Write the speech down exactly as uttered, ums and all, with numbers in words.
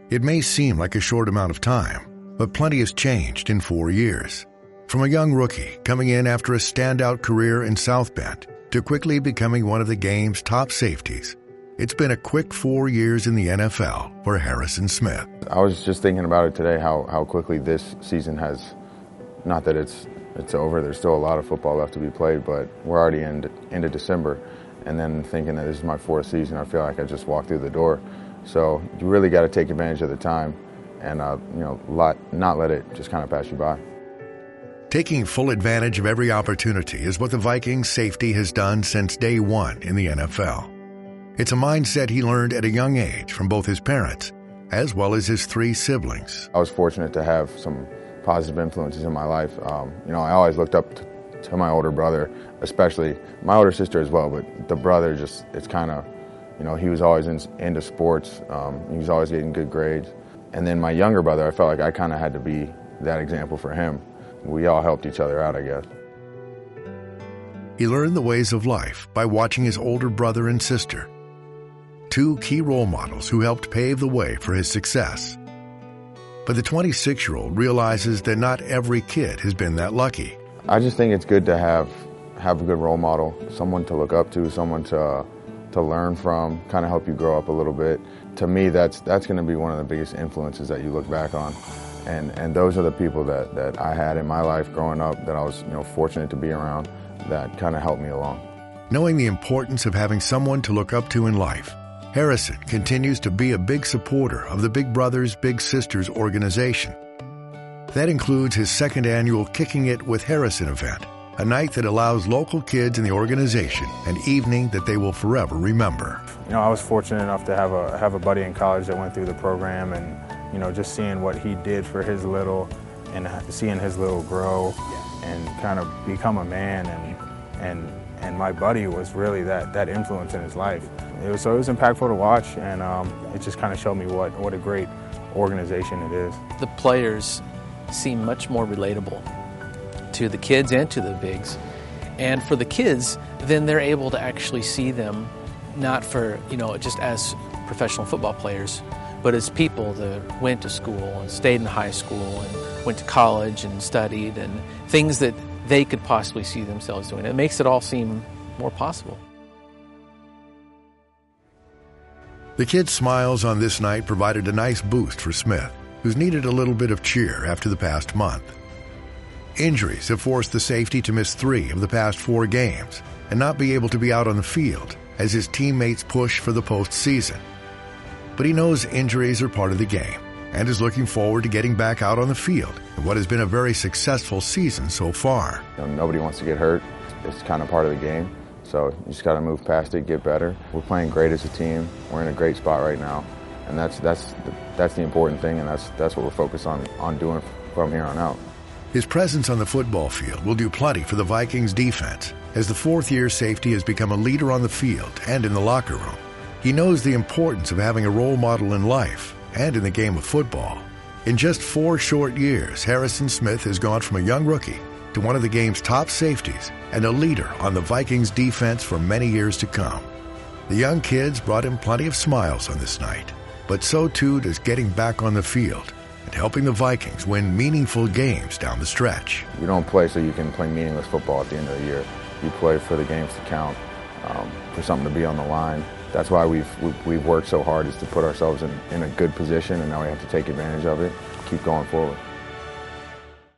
It may seem like a short amount of time, but plenty has changed in four years. From a young rookie coming in after a standout career in South Bend to quickly becoming one of the game's top safeties, it's been a quick four years in the N F L for Harrison Smith. I was just thinking about it today, how, how quickly this season has, not that it's it's over, there's still a lot of football left to be played, but we're already in, into December, and then thinking that this is my fourth season, I feel like I just walked through the door. So you really got to take advantage of the time and uh, you know, lot, not let it just kind of pass you by. Taking full advantage of every opportunity is what the Vikings safety has done since day one in the N F L. It's a mindset he learned at a young age from both his parents as well as his three siblings. I was fortunate to have some positive influences in my life. Um, you know, I always looked up to, to my older brother, especially my older sister as well, but the brother just, it's kind of, you know, he was always in, into sports. Um, he was always getting good grades. And then my younger brother, I felt like I kind of had to be that example for him. We all helped each other out, I guess. He learned the ways of life by watching his older brother and sister, two key role models who helped pave the way for his success. But the twenty-six-year-old realizes that not every kid has been that lucky. I just think it's good to have have a good role model, someone to look up to, someone to to learn from, kind of help you grow up a little bit. To me, that's that's going to be one of the biggest influences that you look back on. And and those are the people that, that I had in my life growing up that I was you know fortunate to be around that kind of helped me along. Knowing the importance of having someone to look up to in life, Harrison continues to be a big supporter of the Big Brothers Big Sisters organization. That includes his second annual Kicking It with Harrison event, a night that allows local kids in the organization an evening that they will forever remember. You know, I was fortunate enough to have a have a buddy in college that went through the program, and you know, just seeing what he did for his little, and seeing his little grow, and kind of become a man, and and and my buddy was really that that influence in his life. It was so it was impactful to watch, and um, it just kind of showed me what what a great organization it is. The players seem much more relatable to the kids and to the bigs, and for the kids, then they're able to actually see them not for you know just as professional football players, but as people that went to school and stayed in high school and went to college and studied, and things that they could possibly see themselves doing. It makes it all seem more possible. The kids' smiles on this night provided a nice boost for Smith, who's needed a little bit of cheer after the past month. Injuries have forced the safety to miss three of the past four games and not be able to be out on the field as his teammates push for the postseason. But he knows injuries are part of the game and is looking forward to getting back out on the field in what has been a very successful season so far. You know, nobody wants to get hurt. It's kind of part of the game. So you just got to move past it, get better. We're playing great as a team. We're in a great spot right now, and that's that's the, that's the important thing, and that's that's what we're focused on on doing from here on out. His presence on the football field will do plenty for the Vikings defense, as the fourth-year safety has become a leader on the field and in the locker room. He knows the importance of having a role model in life and in the game of football. In just four short years, Harrison Smith has gone from a young rookie to one of the game's top safeties and a leader on the Vikings defense for many years to come. The young kids brought him plenty of smiles on this night, but so too does getting back on the field and helping the Vikings win meaningful games down the stretch. You don't play so you can play meaningless football at the end of the year. You play for the games to count, um, for something to be on the line. That's why we've, we've, we've worked so hard, is to put ourselves in, in a good position, and now we have to take advantage of it, keep going forward.